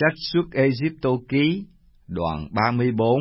Sách Xuất Ê-díp-tô ký, đoạn 34.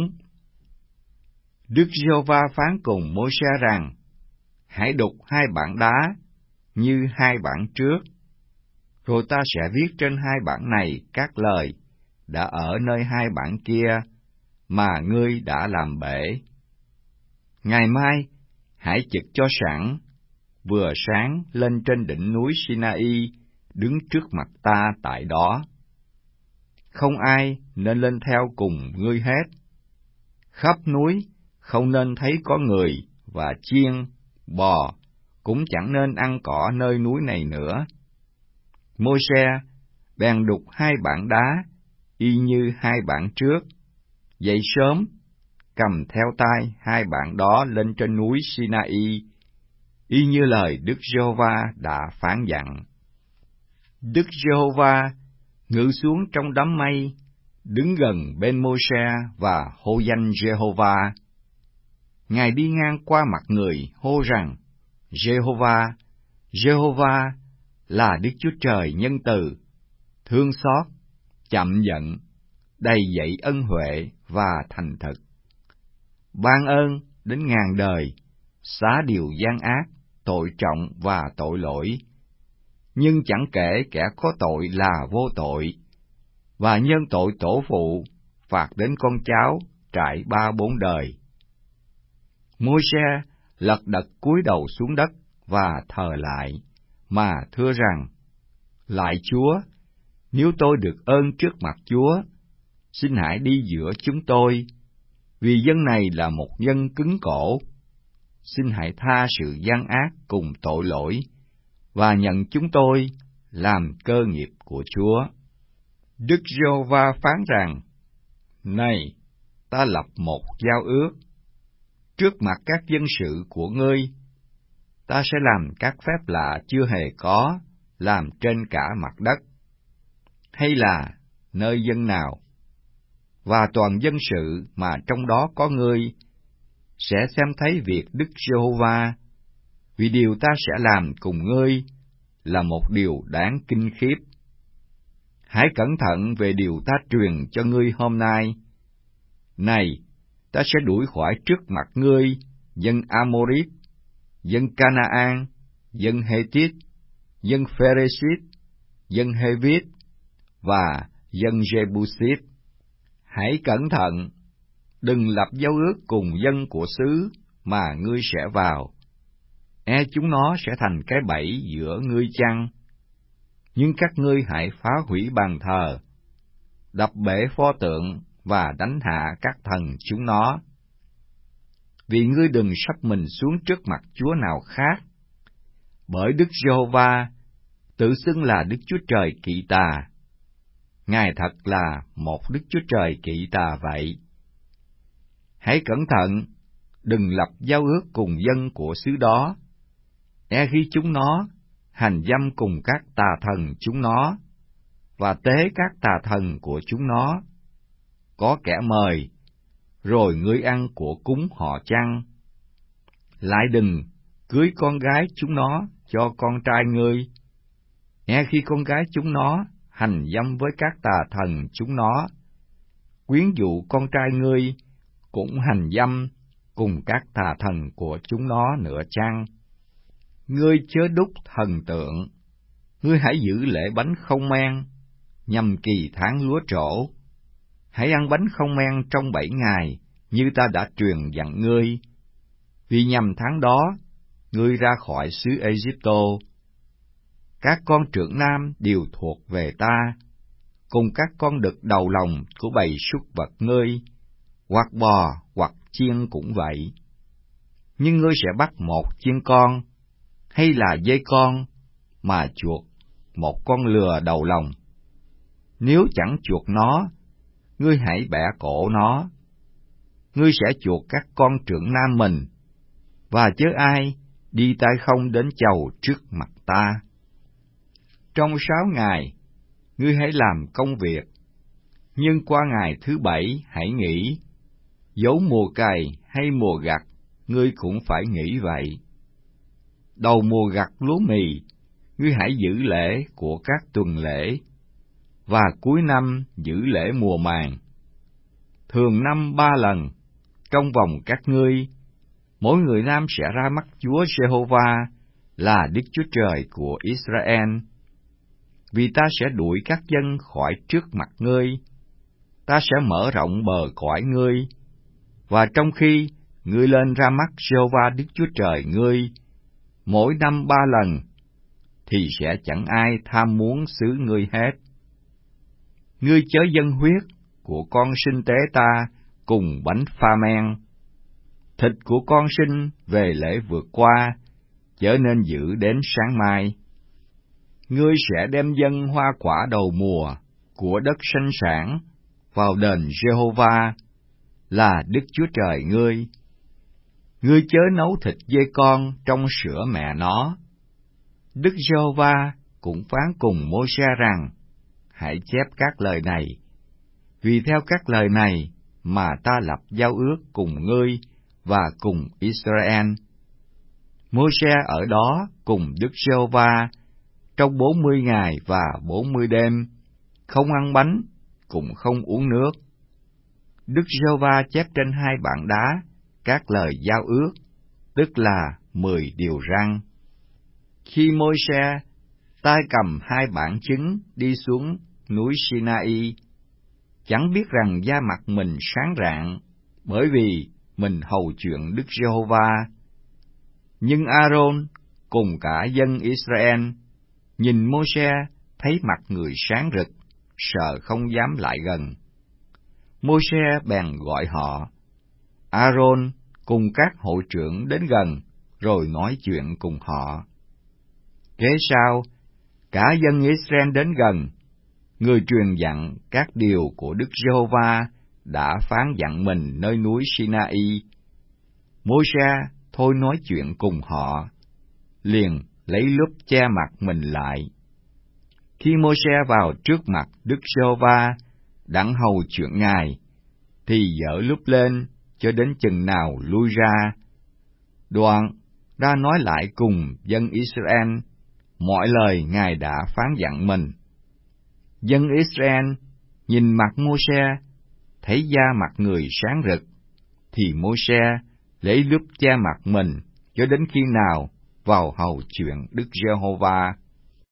Đức Giê-hô-va phán cùng Môi-se rằng: Hãy đục 2 bản đá như 2 bản trước, rồi ta sẽ viết trên 2 bản này các lời đã ở nơi 2 bản kia mà ngươi đã làm bể. Ngày mai hãy chực cho sẵn, vừa sáng lên trên đỉnh núi Sinai, đứng trước mặt ta tại đó. Không ai nên lên theo cùng ngươi hết. Khắp núi không nên thấy có người, và chiên, bò cũng chẳng nên ăn cỏ nơi núi này nữa. Môi-se bèn đục 2 bản đá, y như 2 bản trước, dậy sớm, cầm theo tay 2 bản đó lên trên núi Sinai, y như lời Đức Giê-hô-va đã phán dặn. Đức Giê-hô-va ngự xuống trong đám mây, đứng gần bên Môi-se và hô danh Giê-hô-va. Ngài đi ngang qua mặt người, hô rằng: Giê-hô-va, Giê-hô-va là Đức Chúa Trời nhân từ, thương xót, chậm giận, đầy dẫy ân huệ và thành thực, ban ơn đến ngàn đời, xá điều gian ác, tội trọng và tội lỗi, nhưng chẳng kể kẻ có tội là vô tội, và nhân tội tổ phụ phạt đến con cháu trải 3-4 đời. Môi-se lật đật cúi đầu xuống đất và thờ lại, mà thưa rằng: Lạy Chúa, nếu tôi được ơn trước mặt Chúa, xin hãy đi giữa chúng tôi, vì dân này là một dân cứng cổ. Xin hãy tha sự gian ác cùng tội lỗi, và nhận chúng tôi làm cơ nghiệp của Chúa. Đức Giê-hô-va phán rằng: Này, ta lập một giao ước. Trước mặt các dân sự của ngươi, ta sẽ làm các phép lạ chưa hề có làm trên cả mặt đất, hay là nơi dân nào, và toàn dân sự mà trong đó có ngươi sẽ xem thấy việc Đức Giê-hô-va, vì điều ta sẽ làm cùng ngươi là một điều đáng kinh khiếp. Hãy cẩn thận về điều ta truyền cho ngươi hôm nay. Này, ta sẽ đuổi khỏi trước mặt ngươi dân Amorit, dân Canaan, dân Hethit, dân Pheresit, dân Hevit và dân Jebusit. Hãy cẩn thận, đừng lập giao ước cùng dân của xứ mà ngươi sẽ vào, e chúng nó sẽ thành cái bẫy giữa ngươi chăng. Nhưng các ngươi hãy phá hủy bàn thờ, đập bể pho tượng và đánh hạ các thần chúng nó. Vì ngươi đừng sắp mình xuống trước mặt Chúa nào khác, bởi Đức Giê-hô-va tự xưng là Đức Chúa Trời kỵ tà. Ngài thật là một Đức Chúa Trời kỵ tà vậy. Hãy cẩn thận, đừng lập giao ước cùng dân của xứ đó, e khi chúng nó hành dâm cùng các tà thần chúng nó, và tế các tà thần của chúng nó. Có kẻ mời, rồi ngươi ăn của cúng họ chăng? Lại đừng cưới con gái chúng nó cho con trai ngươi, e khi con gái chúng nó hành dâm với các tà thần chúng nó, quyến dụ con trai ngươi cũng hành dâm cùng các tà thần của chúng nó nữa chăng? Ngươi chớ đúc thần tượng, ngươi hãy giữ lễ bánh không men, nhằm kỳ tháng lúa trổ. Hãy ăn bánh không men trong 7 ngày, như ta đã truyền dặn ngươi, vì nhằm tháng đó, ngươi ra khỏi xứ Ê-díp-tô. Các con trưởng nam đều thuộc về ta, cùng các con đực đầu lòng của bầy súc vật ngươi, hoặc bò hoặc chiên cũng vậy. Nhưng ngươi sẽ bắt một chiên con, hay là dê con, mà chuộc một con lừa đầu lòng. Nếu chẳng chuộc nó, ngươi hãy bẻ cổ nó. Ngươi sẽ chuộc các con trưởng nam mình, và chớ ai đi tay không đến chầu trước mặt ta. Trong 6 ngày, ngươi hãy làm công việc, nhưng qua ngày thứ 7 hãy nghỉ. Dấu mùa cày hay mùa gặt, ngươi cũng phải nghỉ vậy. Đầu mùa gặt lúa mì, ngươi hãy giữ lễ của các tuần lễ, và cuối năm giữ lễ mùa màng. Thường năm 3 lần, trong vòng các ngươi, mỗi người nam sẽ ra mắt Chúa Giê-hô-va là Đức Chúa Trời của Israel. Vì ta sẽ đuổi các dân khỏi trước mặt ngươi, ta sẽ mở rộng bờ cõi ngươi, và trong khi ngươi lên ra mắt Giê-hô-va Đức Chúa Trời ngươi, mỗi năm 3 lần, thì sẽ chẳng ai tham muốn xứ ngươi hết. Ngươi chớ dâng huyết của con sinh tế ta cùng bánh pha men. Thịt của con sinh về lễ vượt qua, chớ nên giữ đến sáng mai. Ngươi sẽ đem dâng hoa quả đầu mùa của đất sinh sản vào đền Giê-hô-va là Đức Chúa Trời ngươi. Ngươi chớ nấu thịt dê con trong sữa mẹ nó. Đức Giê-hô-va cũng phán cùng Môi-se rằng, hãy chép các lời này, vì theo các lời này mà ta lập giao ước cùng ngươi và cùng Israel. Môi-se ở đó cùng Đức Giê-hô-va trong 40 ngày và 40 đêm, không ăn bánh, cũng không uống nước. Đức Giê-hô-va chép trên 2 bảng đá các lời giao ước, tức là 10 điều răn. Khi Môi-se tay cầm 2 bản chứng đi xuống núi Sinai, chẳng biết rằng da mặt mình sáng rạng, bởi vì mình hầu chuyện Đức Giê-hô-va. Nhưng A-rôn cùng cả dân Israel nhìn Môi-se thấy mặt người sáng rực, sợ không dám lại gần. Môi-se bèn gọi họ. A-rôn cùng các hội trưởng đến gần, rồi nói chuyện cùng họ. Kế sau, cả dân Israel đến gần, người truyền dặn các điều của Đức Giê-hô-va đã phán dặn mình nơi núi Sinai. Môi-se thôi nói chuyện cùng họ, liền lấy lúp che mặt mình lại. Khi Môi-se vào trước mặt Đức Giê-hô-va đặng hầu chuyện Ngài, thì giở lúp lên cho đến chừng nào lui ra. Đoạn ra nói lại cùng dân Israel mọi lời Ngài đã phán dặn mình. Dân Israel nhìn mặt Môi-se, thấy da mặt người sáng rực, thì Môi-se lấy lúp che mặt mình cho đến khi nào vào hầu chuyện Đức Giê-hô-va.